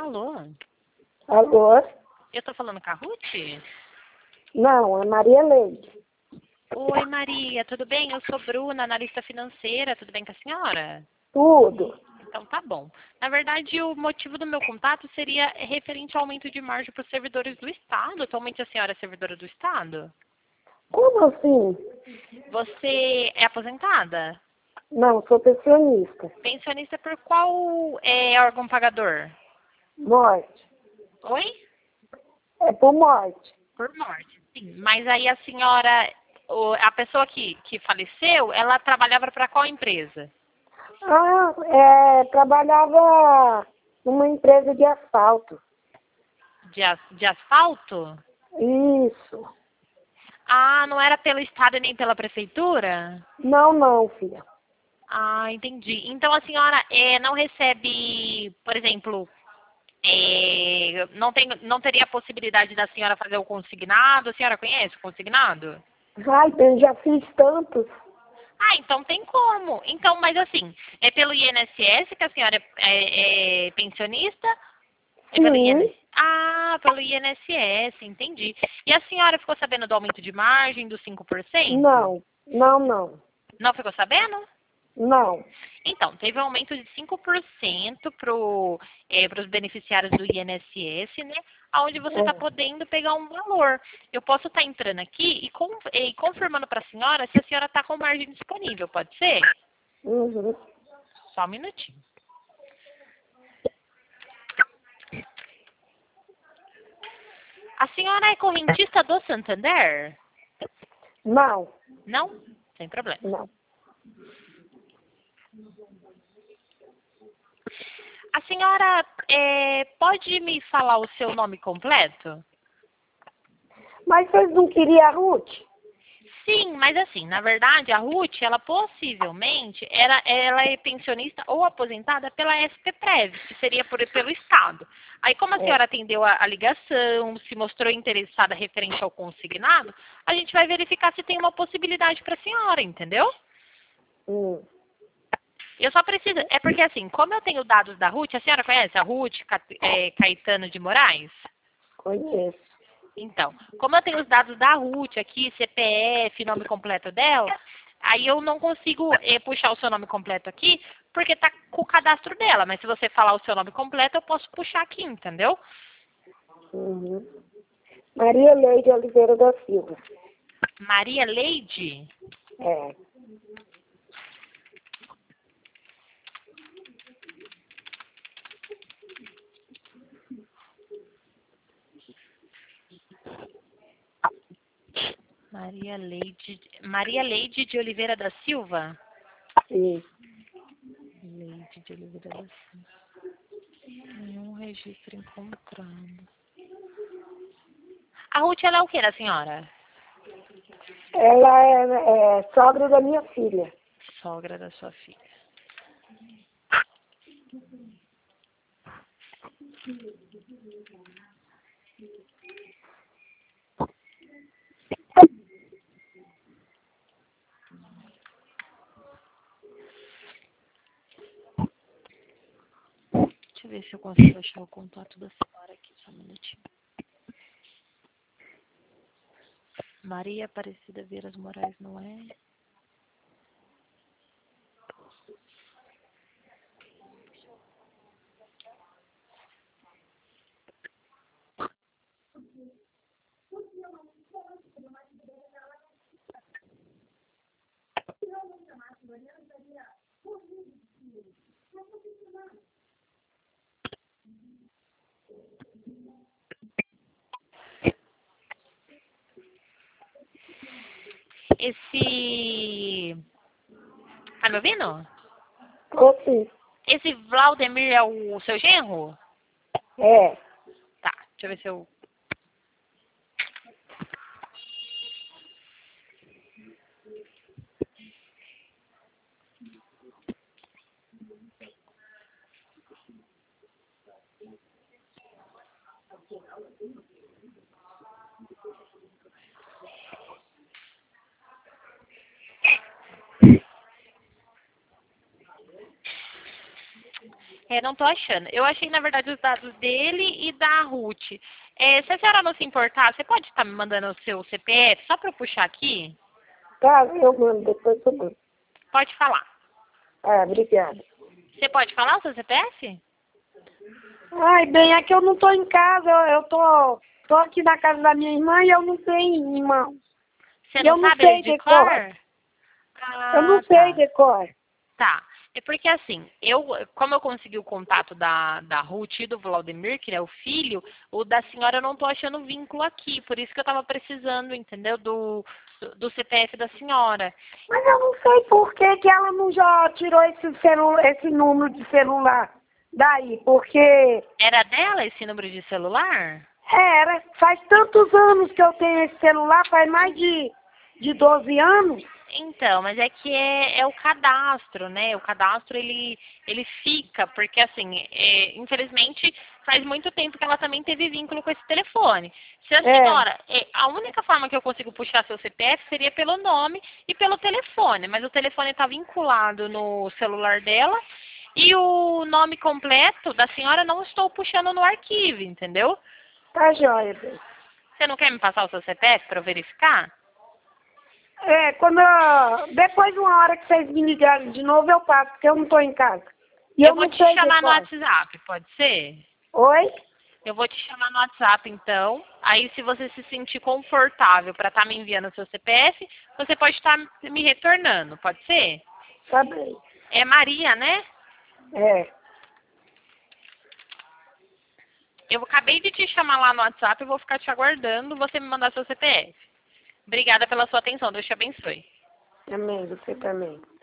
Alô? Alô? Eu tô falando com a Ruth? Não, é Maria Leide. Oi, Maria, tudo bem? Eu sou Bruna, analista financeira, tudo bem com a senhora? Tudo. Então tá bom. Na verdade, o motivo do meu contato seria referente ao aumento de margem para os servidores do Estado. Atualmente a senhora é servidora do Estado? Como assim? Você é aposentada? Não, sou pensionista. Pensionista por qual órgão pagador? Morte. Oi? É por morte. Por morte, sim. Mas aí a senhora, a pessoa que faleceu, ela trabalhava para qual empresa? Trabalhava numa empresa de asfalto. De asfalto? Isso. Ah, não era pelo Estado nem pela Prefeitura? Não, filha. Ah, entendi. Então a senhora não recebe, por exemplo, não teria a possibilidade da senhora fazer o consignado? A senhora conhece o consignado? Ai, eu já fiz tantos. Ah, então tem como. Então, mas assim, é pelo INSS que a senhora é pensionista? É pelo Sim. INSS? Ah, pelo INSS, entendi. E a senhora ficou sabendo do aumento de margem dos 5%? Não. Não ficou sabendo? Não. Então, teve um aumento de 5% para os beneficiários do INSS, né? Onde você está É. podendo pegar um valor. Eu posso estar entrando aqui e confirmando para a senhora se a senhora está com margem disponível, pode ser? Uhum. Só um minutinho. A senhora é correntista do Santander? Não. Não? Sem problema. Não. A senhora pode me falar o seu nome completo? Mas vocês não queriam a Ruth? Sim, mas assim, na verdade, a Ruth, ela possivelmente, ela é pensionista ou aposentada pela SPPrev, que seria pelo Estado. Aí, como a senhora atendeu a ligação, se mostrou interessada referente ao consignado, a gente vai verificar se tem uma possibilidade para a senhora, entendeu? Hum. Eu só preciso, é porque assim, como eu tenho dados da Ruth, a senhora conhece a Ruth Caetano de Moraes? Conheço. Então, como eu tenho os dados da Ruth aqui, CPF, nome completo dela, aí eu não consigo puxar o seu nome completo aqui, porque tá com o cadastro dela. Mas se você falar o seu nome completo, eu posso puxar aqui, entendeu? Uhum. Maria Leide Oliveira da Silva. Maria Leide? É. Maria Leide de Oliveira da Silva? Sim. Leide de Oliveira da Silva. Nenhum registro encontrado. A Ruth, ela é o que da senhora? Ela é sogra da minha filha. Sogra da sua filha. Deixa eu ver se eu consigo achar o contato da senhora aqui, só um minutinho. Maria Aparecida Veiras Moraes, não é? Tá me ouvindo? Ou sim. Esse Vladimir é o seu genro? É. Tá, deixa eu ver se eu... É, não tô achando. Eu achei, na verdade, os dados dele e da Ruth. É, se a senhora não se importar, você pode estar me mandando o seu CPF, só para eu puxar aqui? Tá, eu mando, depois eu mando. Pode falar. Ah, obrigada. Você pode falar o seu CPF? Ai, bem, é que eu não tô em casa, eu tô aqui na casa da minha irmã e eu não tenho irmão. Você Eu não não sabe ele sei de decor. cor? Eu não Ah, sei tá. decor. Tá. É porque assim, como eu consegui o contato da Ruth e do Vladimir, que é o filho, o da senhora eu não tô achando vínculo aqui, por isso que eu tava precisando, entendeu? Do CPF da senhora. Mas eu não sei por que que ela não já tirou esse número de celular daí, porque Era dela esse número de celular? faz tantos anos que eu tenho esse celular, faz mais de 12 anos. Então, mas é que é o cadastro, né? O cadastro ele fica, porque assim, infelizmente faz muito tempo que ela também teve vínculo com esse telefone. Se a É, senhora, a única forma que eu consigo puxar seu CPF seria pelo nome e pelo telefone, mas o telefone está vinculado no celular dela e o nome completo da senhora não estou puxando no arquivo, entendeu? tá joia, bem. Você não quer me passar o seu CPF para eu verificar? Depois de uma hora que vocês me ligarem de novo, eu passo, porque eu não tô em casa. E Eu eu vou não te sei chamar no decor. WhatsApp, pode ser? Oi? Eu vou te chamar no WhatsApp, então. Aí, se você se sentir confortável para estar me enviando o seu CPF, você pode estar me retornando, pode ser? Tá bem. É Maria, né? É. Eu acabei de te chamar lá no WhatsApp, eu vou ficar te aguardando você me mandar seu CPF. Obrigada pela sua atenção, Deus te abençoe. Amém, você também.